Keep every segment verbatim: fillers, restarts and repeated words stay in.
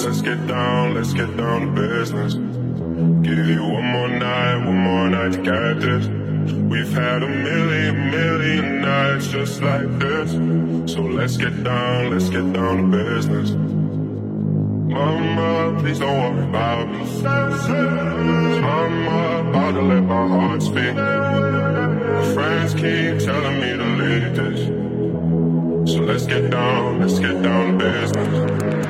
Let's get down, let's get down to business. Give you one more night, one more night to get this. We've had a million, million nights just like this. So let's get down, let's get down to business. Mama, please don't worry about me. I'm about to let my heart speak. My friends keep telling me to leave this. So let's get down, let's get down to business.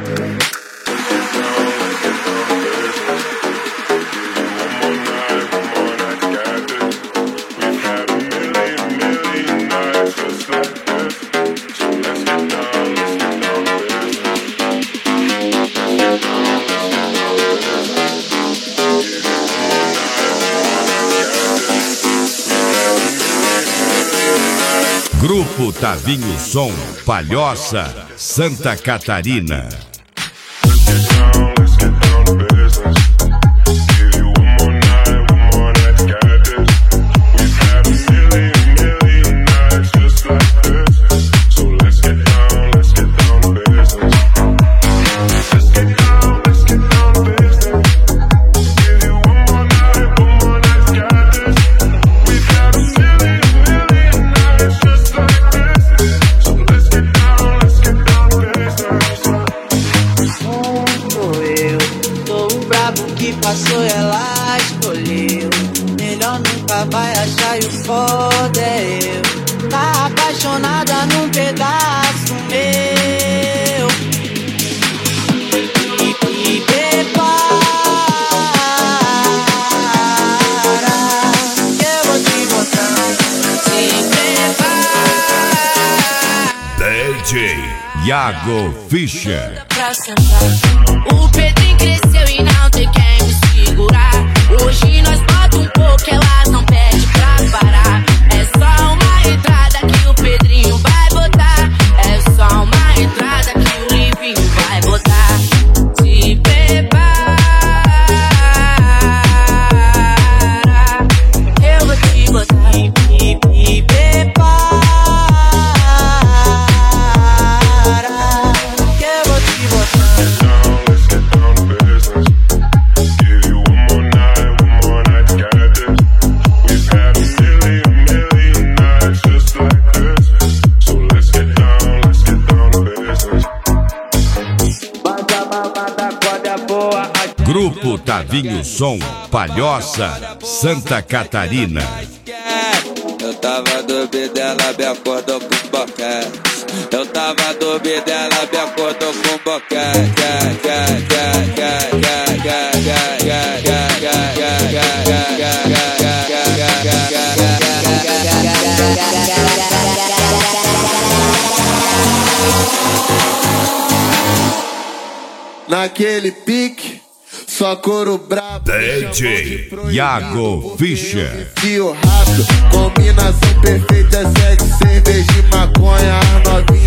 Grupo Tavinho Som, Palhoça, Santa Catarina. Passou, ela escolheu. Melhor nunca vai achar, e o foda é eu. Tá apaixonada num pedaço meu. E, e prepara, que eu vou te botar. Se prepara. D J Iago Fischer. Pra sentar. O Pedrinho cresceu e não tem quem me segurar. Hoje nós bota um pouco, elas não pedem pra parar. É só uma entrada que o Pedrinho vai botar. É só uma entrada que o Livinho vai botar. Se prepara, eu vou te botar. E, e prepara, que eu vou te botar. Grupo Tavinho Som, Palhoça, Santa Catarina. Eu tava dormindo, ela me acordou com boquete. Eu tava dormindo, ela me acordou com boquete. Naquele pique, só couro brabo. D J Iago Fischer. Fio rápido, combinação perfeita, sexo, cerveja e maconha. As novinhas